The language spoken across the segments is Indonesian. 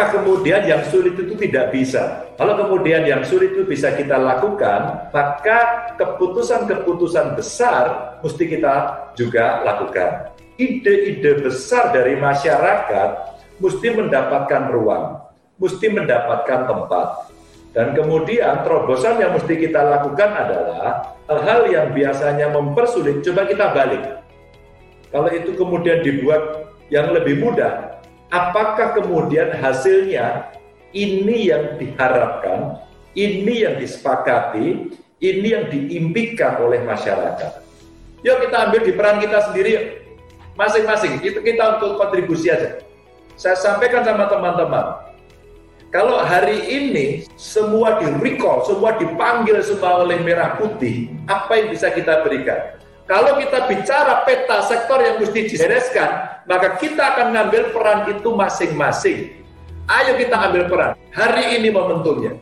Apakah kemudian yang sulit itu tidak bisa? Kalau kemudian yang sulit itu bisa kita lakukan, maka keputusan-keputusan besar mesti kita juga lakukan. Ide-ide besar dari masyarakat mesti mendapatkan ruang, mesti mendapatkan tempat. Dan kemudian terobosan yang mesti kita lakukan adalah hal-hal yang biasanya mempersulit, coba kita balik. Kalau itu kemudian dibuat yang lebih mudah, apakah kemudian hasilnya ini yang diharapkan, ini yang disepakati, ini yang diimpikan oleh masyarakat? Yuk kita ambil di peran kita sendiri, masing-masing, itu kita untuk kontribusi aja. Saya sampaikan sama teman-teman, kalau hari ini semua di-recall, semua dipanggil semua oleh Merah Putih, apa yang bisa kita berikan? Kalau kita bicara peta sektor yang mesti dibereskan, maka kita akan ngambil peran itu masing-masing. Ayo kita ambil peran. Hari ini momentumnya.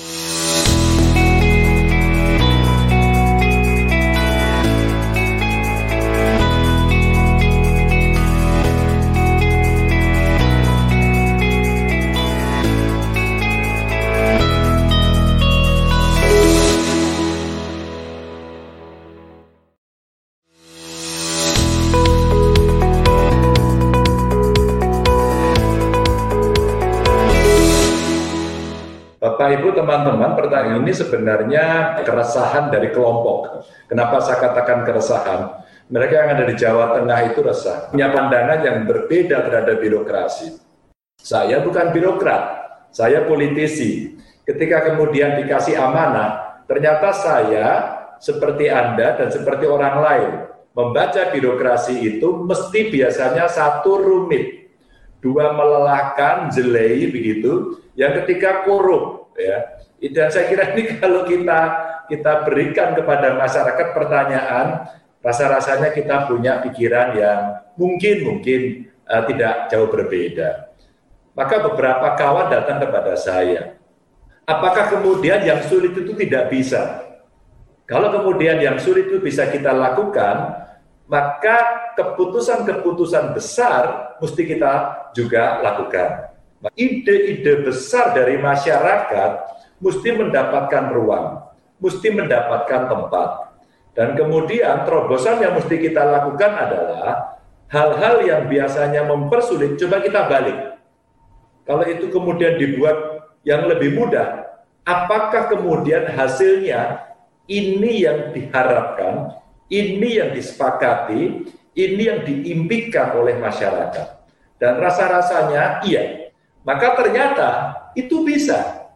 Bapak Ibu teman-teman, pertanyaan ini sebenarnya keresahan dari kelompok. Kenapa saya katakan keresahan? Mereka yang ada di Jawa Tengah itu resah, punya pandangan yang berbeda terhadap birokrasi. Saya bukan birokrat, saya politisi. Ketika kemudian dikasih amanah, ternyata saya seperti Anda dan seperti orang lain. Membaca birokrasi itu mesti biasanya satu rumit, dua melelahkan, jelei begitu, yang ketiga korup. Ya, dan saya kira ini kalau kita berikan kepada masyarakat pertanyaan, rasa-rasanya kita punya pikiran yang mungkin tidak jauh berbeda. Maka beberapa kawan datang kepada saya, apakah kemudian yang sulit itu tidak bisa? Kalau kemudian yang sulit itu bisa kita lakukan, maka keputusan-keputusan besar mesti kita juga lakukan. Ide-ide besar dari masyarakat mesti mendapatkan ruang, mesti mendapatkan tempat. Dan kemudian terobosan yang mesti kita lakukan adalah hal-hal yang biasanya mempersulit, coba kita balik. Kalau itu kemudian dibuat yang lebih mudah, apakah kemudian hasilnya ini yang diharapkan, ini yang disepakati, ini yang diimpikan oleh masyarakat? Dan rasa-rasanya iya. Maka ternyata itu bisa.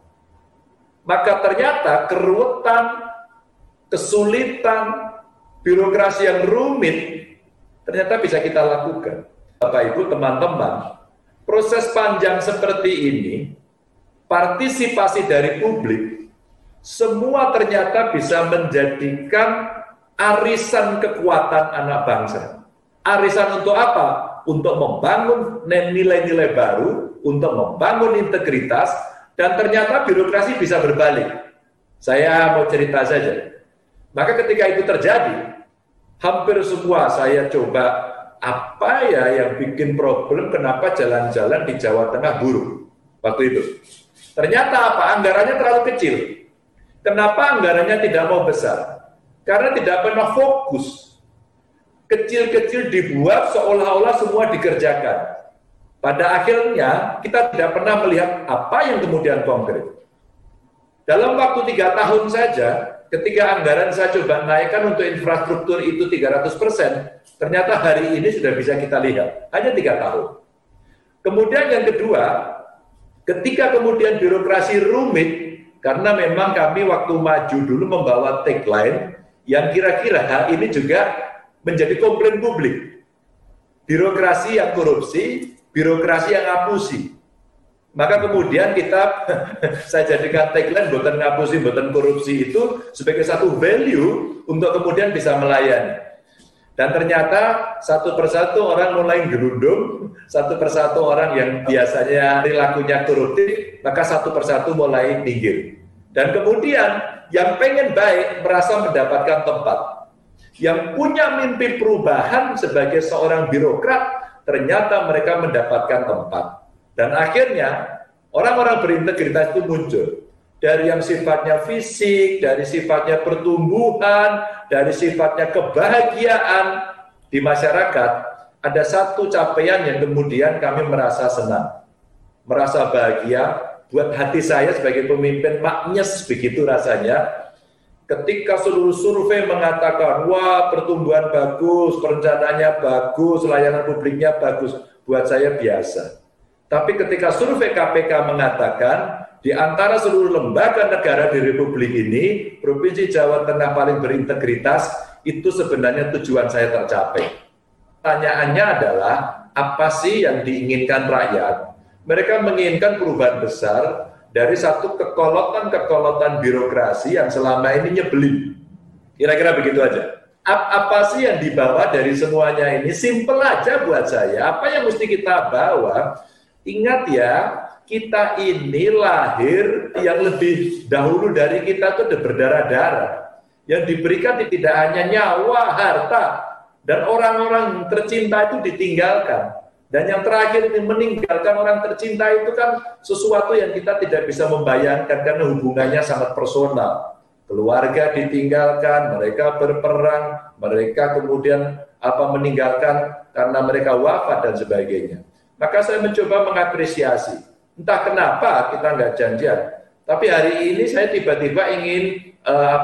Maka ternyata keruwetan, kesulitan, birokrasi yang rumit, ternyata bisa kita lakukan. Bapak Ibu teman-teman, proses panjang seperti ini, partisipasi dari publik, semua ternyata bisa menjadikan arisan kekuatan anak bangsa. Arisan untuk apa? Untuk membangun nilai-nilai baru, untuk membangun integritas, dan ternyata birokrasi bisa berbalik. Saya mau cerita saja. Maka ketika itu terjadi, hampir semua saya coba, apa ya yang bikin problem, kenapa jalan-jalan di Jawa Tengah buruk waktu itu. Ternyata apa? Anggarannya terlalu kecil. Kenapa anggarannya tidak mau besar? Karena tidak pernah fokus. Kecil-kecil dibuat seolah-olah semua dikerjakan. Pada akhirnya kita tidak pernah melihat apa yang kemudian konkret. Dalam waktu 3 tahun saja, ketika anggaran saya coba naikkan untuk infrastruktur itu 300%, ternyata hari ini sudah bisa kita lihat, hanya 3 tahun. Kemudian yang kedua, ketika kemudian birokrasi rumit, karena memang kami waktu maju dulu membawa tagline, yang kira-kira hal ini juga menjadi komplain publik. Birokrasi yang korupsi, birokrasi yang ngapusi. Maka kemudian saya jadikan tagline boten ngapusi, boten korupsi itu sebagai satu value untuk kemudian bisa melayani. Dan ternyata satu persatu orang mulai gerundung, satu persatu orang yang biasanya perilakunya koruptif, maka satu persatu mulai minggir. Dan kemudian yang pengen baik merasa mendapatkan tempat. Yang punya mimpi perubahan sebagai seorang birokrat, ternyata mereka mendapatkan tempat. Dan akhirnya Orang-orang berintegritas itu muncul dari yang sifatnya fisik, dari sifatnya pertumbuhan, dari sifatnya kebahagiaan di masyarakat. Ada satu capaian yang kemudian kami merasa senang, merasa bahagia. Buat hati saya sebagai pemimpin maknyes begitu rasanya ketika seluruh survei mengatakan wah pertumbuhan bagus, perencanaannya bagus, layanan publiknya bagus. Buat saya biasa. Tapi ketika survei KPK mengatakan di antara seluruh lembaga negara di Republik ini, Provinsi Jawa Tengah paling berintegritas, itu sebenarnya tujuan saya tercapai. Pertanyaannya adalah, apa sih yang diinginkan rakyat? Mereka menginginkan perubahan besar dari satu kekolotan birokrasi yang selama ini nyebelin. Kira-kira begitu aja. Apa sih yang dibawa dari semuanya ini? Simple aja buat saya. Apa yang mesti kita bawa? Ingat ya, kita ini lahir yang lebih dahulu dari kita itu berdarah-darah. Yang diberikan tidak hanya nyawa, harta, dan orang-orang tercinta itu ditinggalkan. Dan yang terakhir ini meninggalkan orang tercinta itu kan sesuatu yang kita tidak bisa membayangkan karena hubungannya sangat personal. Keluarga ditinggalkan, mereka berperang, mereka kemudian meninggalkan karena mereka wafat dan sebagainya. Maka saya mencoba mengapresiasi. Entah kenapa kita nggak janjian. Tapi hari ini saya tiba-tiba ingin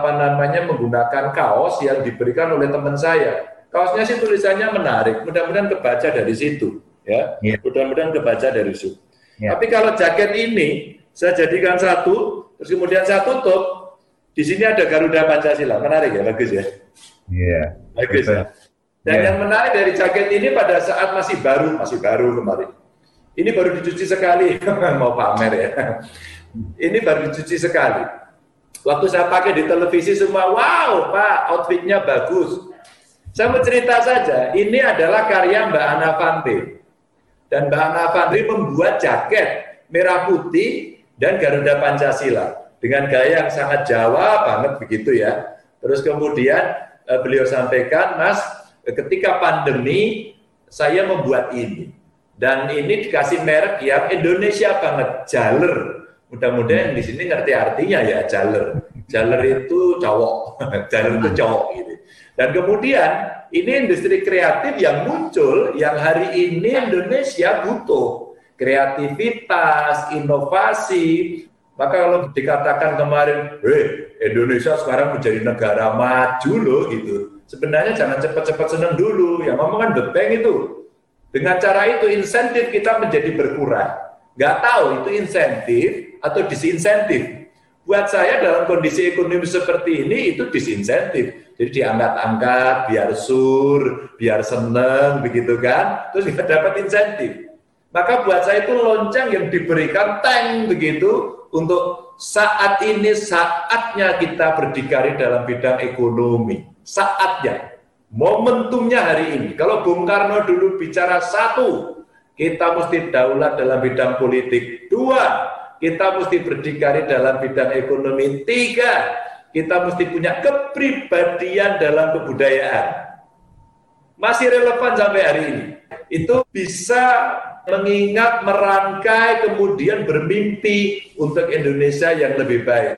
menggunakan kaos yang diberikan oleh teman saya. Kaosnya sih tulisannya menarik. Mudah-mudahan kebaca dari situ, ya. Mudah-mudahan kebaca dari situ. Tapi kalau jaket ini saya jadikan satu, terus kemudian saya tutup. Di sini ada Garuda Pancasila. Menarik ya, bagus ya. Iya. Bagus ya. Dan yang menarik dari jaket ini pada saat masih baru kemarin. Ini baru dicuci sekali, mau pamer ya. Ini baru dicuci sekali. Waktu saya pakai di televisi semua, wow Pak, outfitnya bagus. Saya mau cerita saja, ini adalah karya Mbak Ana Fandri. Dan Mbak Ana Fandri membuat jaket merah putih dan Garuda Pancasila. Dengan gaya yang sangat Jawa banget begitu ya. Terus kemudian beliau sampaikan, Mas, ketika pandemi saya membuat ini dan ini dikasih merek yang Indonesia banget, Jaler. Mudah-mudahan di sini ngerti artinya ya, Jaler. Jaler itu cowok, Jaler itu cowok gitu. Dan kemudian ini industri kreatif yang muncul yang hari ini Indonesia butuh kreativitas, inovasi. Maka kalau dikatakan kemarin, Indonesia sekarang menjadi negara maju loh gitu. Sebenarnya jangan cepat-cepat senang dulu, yang ngomong kan bebeng itu. Dengan cara itu insentif kita menjadi berkurang. Nggak tahu itu insentif atau disinsentif. Buat saya dalam kondisi ekonomi seperti ini itu disinsentif. Jadi diangkat-angkat, biar sur, biar seneng, begitu kan. Terus kita dapat insentif. Maka buat saya itu lonceng yang diberikan tank begitu untuk saat ini saatnya kita berdikari dalam bidang ekonomi. Saatnya, momentumnya hari ini. Kalau Bung Karno dulu bicara satu, kita mesti daulat dalam bidang politik. Dua, kita mesti berdikari dalam bidang ekonomi. Tiga, kita mesti punya kepribadian dalam kebudayaan. Masih relevan sampai hari ini. Itu bisa mengingat, merangkai, kemudian bermimpi untuk Indonesia yang lebih baik.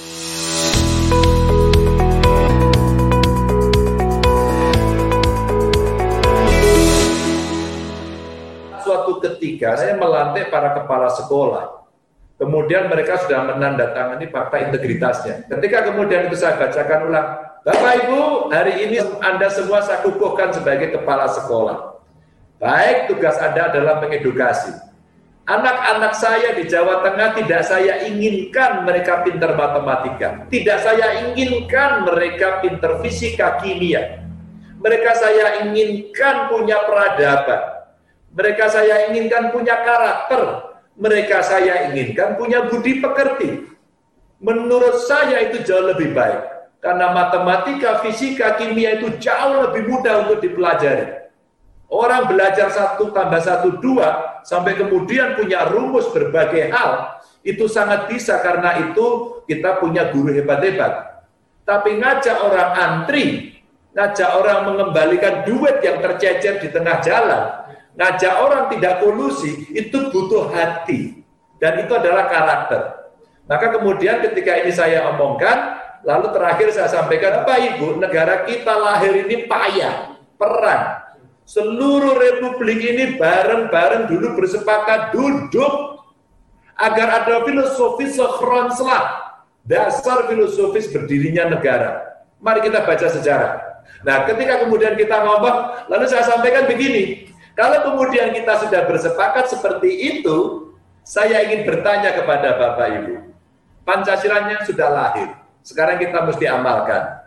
Suatu ketika saya melantik para kepala sekolah. Kemudian mereka sudah menandatangani fakta integritasnya. Ketika kemudian itu saya bacakan ulang, Bapak Ibu, hari ini Anda semua saya kukuhkan sebagai kepala sekolah. Baik, tugas Anda adalah mengedukasi. Anak-anak saya di Jawa Tengah tidak saya inginkan mereka pintar matematika. Tidak saya inginkan mereka pintar fisika, kimia. Mereka saya inginkan punya peradaban. Mereka saya inginkan punya karakter. Mereka saya inginkan punya budi pekerti. Menurut saya itu jauh lebih baik. Karena matematika, fisika, kimia itu jauh lebih mudah untuk dipelajari. Orang belajar 1 tambah 1, 2, sampai kemudian punya rumus berbagai hal, itu sangat bisa karena itu kita punya guru hebat-hebat. Tapi ngajak orang antri, ngajak orang mengembalikan duit yang tercecer di tengah jalan, ngajak orang tidak kolusi, itu butuh hati. Dan itu adalah karakter. Maka kemudian ketika ini saya omongkan, lalu terakhir saya sampaikan, Bapak Ibu, negara kita lahir ini payah, perang. Seluruh republik ini bareng-bareng dulu bersepakat duduk agar ada filosofi sekronslah, dasar filosofis berdirinya negara. Mari kita baca sejarah. Nah, ketika kemudian kita ngomong, lalu saya sampaikan begini, kalau kemudian kita sudah bersepakat seperti itu, saya ingin bertanya kepada Bapak Ibu, Pancasilanya sudah lahir, sekarang kita mesti amalkan.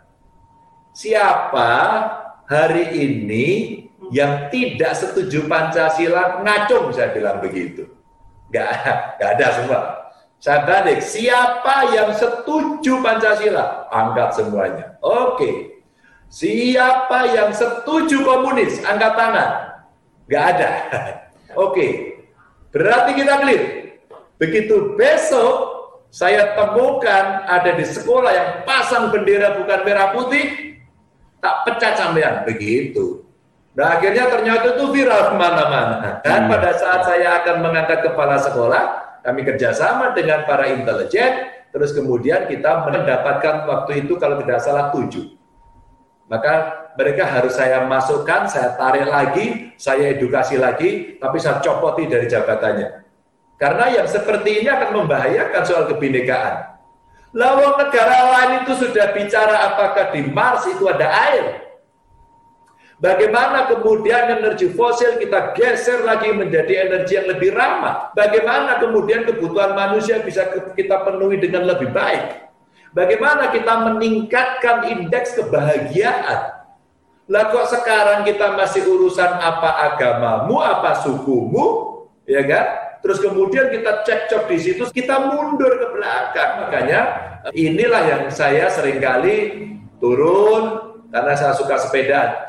Siapa hari ini yang tidak setuju Pancasila ngacung, saya bilang begitu. Nggak ada semua. Saya balik, siapa yang setuju Pancasila? Angkat semuanya. Oke. Siapa yang setuju komunis? Angkat tangan. Nggak ada. Oke. Berarti kita clear. Begitu besok saya temukan ada di sekolah yang pasang bendera bukan merah putih, tak pecat sampean. Begitu. Nah, akhirnya ternyata itu viral kemana-mana. Dan pada saat saya akan mengangkat kepala sekolah, kami kerjasama dengan para intelijen, terus kemudian kita mendapatkan waktu itu kalau tidak salah 7. Maka mereka harus saya masukkan, saya tarik lagi, saya edukasi lagi, tapi saya copoti dari jabatannya. Karena yang seperti ini akan membahayakan soal kebinekaan. Lawan negara lain itu sudah bicara apakah di Mars itu ada air. Bagaimana kemudian energi fosil kita geser lagi menjadi energi yang lebih ramah? Bagaimana kemudian kebutuhan manusia bisa kita penuhi dengan lebih baik? Bagaimana kita meningkatkan indeks kebahagiaan? Lah kok sekarang kita masih urusan apa agamamu, apa sukumu, ya kan? Terus kemudian kita cekcok di situ, kita mundur ke belakang. Makanya inilah yang saya seringkali turun. Karena saya suka sepedaan,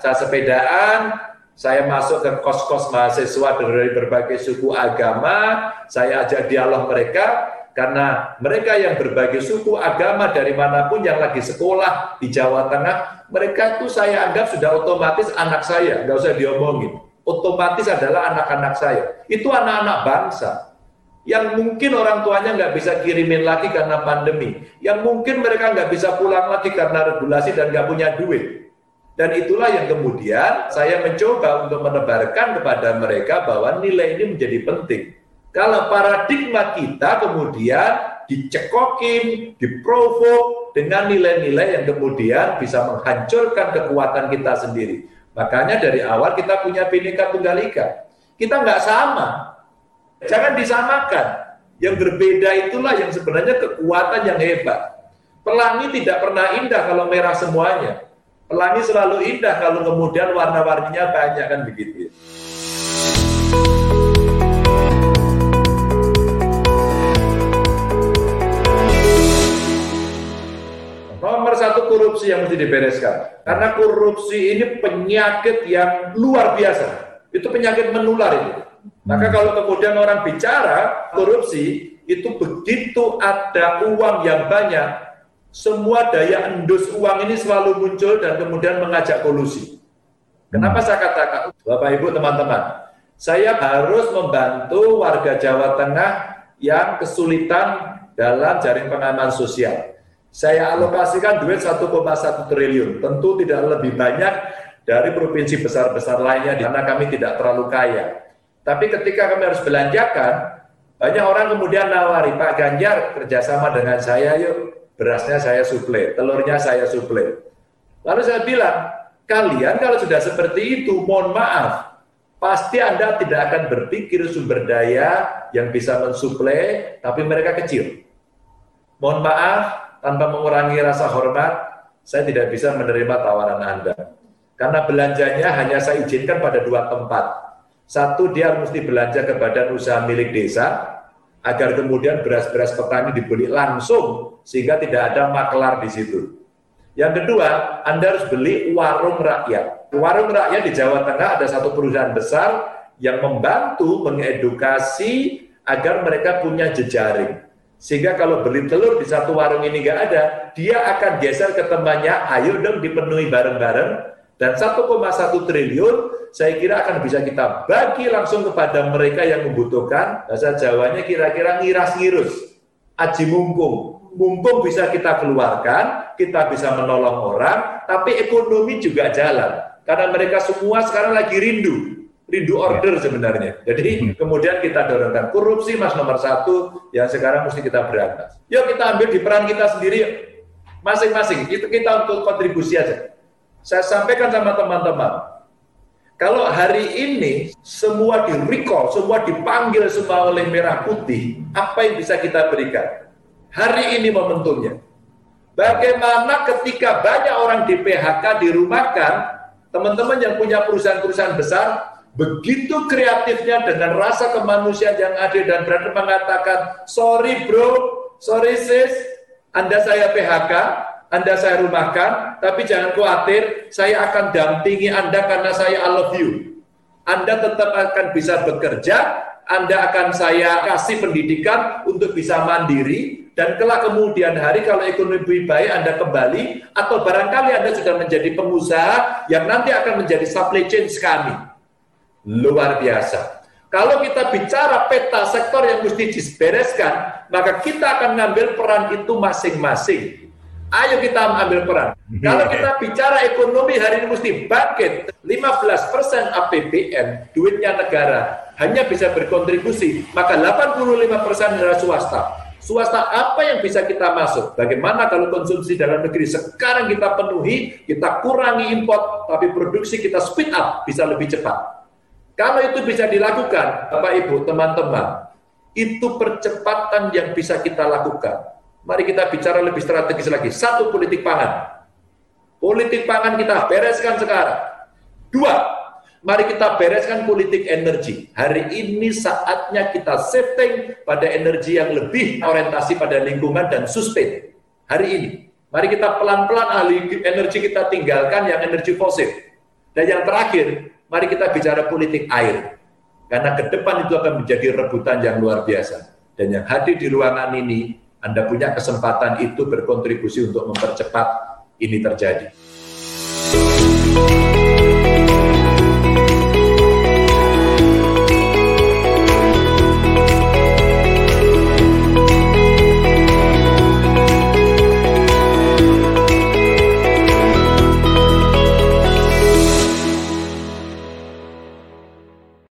saya masuk ke kos-kos mahasiswa dari berbagai suku agama, saya ajak dialog mereka, karena mereka yang berbagai suku agama dari manapun yang lagi sekolah di Jawa Tengah, mereka itu saya anggap sudah otomatis anak saya, nggak usah diomongin, otomatis adalah anak-anak saya, itu anak-anak bangsa. Yang mungkin orang tuanya nggak bisa kirimin lagi karena pandemi, yang mungkin mereka nggak bisa pulang lagi karena regulasi dan nggak punya duit. Dan itulah yang kemudian saya mencoba untuk menebarkan kepada mereka bahwa nilai ini menjadi penting. Kalau paradigma kita kemudian dicekokin, diprovok dengan nilai-nilai yang kemudian bisa menghancurkan kekuatan kita sendiri. Makanya dari awal kita punya Bhinneka Tunggal Ika. Kita nggak sama. Jangan disamakan. Yang berbeda itulah yang sebenarnya kekuatan yang hebat. Pelangi tidak pernah indah kalau merah semuanya. Pelangi selalu indah kalau kemudian warna-warninya banyak, kan begitu. Nomor satu, korupsi yang mesti dibereskan. Karena korupsi ini penyakit yang luar biasa. Itu penyakit menular itu. Maka kalau kemudian orang bicara korupsi, itu begitu ada uang yang banyak, semua daya endus uang ini selalu muncul dan kemudian mengajak kolusi. Kenapa saya katakan, Bapak Ibu teman-teman, saya harus membantu warga Jawa Tengah yang kesulitan dalam jaring pengaman sosial. Saya alokasikan duit 1,1 triliun, tentu tidak lebih banyak dari provinsi besar-besar lainnya, di mana kami tidak terlalu kaya. Tapi ketika kami harus belanjakan, banyak orang kemudian nawari, Pak Ganjar kerjasama dengan saya yuk, berasnya saya suplai, telurnya saya suplai. Lalu saya bilang, kalian kalau sudah seperti itu, mohon maaf, pasti Anda tidak akan berpikir sumber daya yang bisa mensuplai, tapi mereka kecil. Mohon maaf, tanpa mengurangi rasa hormat, saya tidak bisa menerima tawaran Anda. Karena belanjanya hanya saya izinkan pada 2 tempat. Satu, dia mesti belanja ke badan usaha milik desa, agar kemudian beras-beras petani dibeli langsung, sehingga tidak ada maklar di situ. Yang kedua, Anda harus beli warung rakyat. Warung rakyat di Jawa Tengah ada satu perusahaan besar yang membantu mengedukasi agar mereka punya jejaring. Sehingga kalau beli telur di satu warung ini nggak ada, dia akan geser ke temannya, ayo dong dipenuhi bareng-bareng, dan 1,1 triliun saya kira akan bisa kita bagi langsung kepada mereka yang membutuhkan. Bahasa Jawanya kira-kira ngiras-ngirus, aji mumpung bisa kita keluarkan, kita bisa menolong orang, tapi ekonomi juga jalan. Karena mereka semua sekarang lagi rindu order sebenarnya. Jadi kemudian kita dorongkan korupsi mas nomor 1 yang sekarang mesti kita berantas. Yuk kita ambil di peran kita sendiri, masing-masing. Itu kita untuk kontribusi aja. Saya sampaikan sama teman-teman, kalau hari ini semua di-recall, semua dipanggil semua oleh Merah Putih, apa yang bisa kita berikan? Hari ini momentumnya. Bagaimana ketika banyak orang di PHK, dirumahkan, teman-teman yang punya perusahaan-perusahaan besar, begitu kreatifnya dengan rasa kemanusiaan yang adil dan berani mengatakan, sorry bro, sorry sis, Anda saya PHK, Anda saya rumahkan, tapi jangan khawatir, saya akan dampingi Anda karena saya I love you. Anda tetap akan bisa bekerja, Anda akan saya kasih pendidikan untuk bisa mandiri, dan kelak kemudian hari kalau ekonomi baik Anda kembali, atau barangkali Anda sudah menjadi pengusaha yang nanti akan menjadi supply chain kami. Luar biasa. Kalau kita bicara peta sektor yang mesti dibereskan, maka kita akan ngambil peran itu masing-masing. Ayo kita ambil peran. Kalau kita bicara ekonomi hari ini mesti bangkit. 15% APBN, duitnya negara, hanya bisa berkontribusi. Maka 85% adalah swasta. Swasta apa yang bisa kita masuk? Bagaimana kalau konsumsi dalam negeri sekarang kita penuhi, kita kurangi import, tapi produksi kita speed up, bisa lebih cepat. Kalau itu bisa dilakukan, Bapak Ibu, teman-teman, itu percepatan yang bisa kita lakukan. Mari kita bicara lebih strategis lagi. 1, politik pangan. Politik pangan kita bereskan sekarang. 2, mari kita bereskan politik energi. Hari ini saatnya kita shifting pada energi yang lebih orientasi pada lingkungan dan sustain. Hari ini. Mari kita pelan-pelan ahli energi kita tinggalkan yang energi fosil. Dan yang terakhir, mari kita bicara politik air. Karena ke depan itu akan menjadi rebutan yang luar biasa. Dan yang hadir di ruangan ini, Anda punya kesempatan itu berkontribusi untuk mempercepat ini terjadi.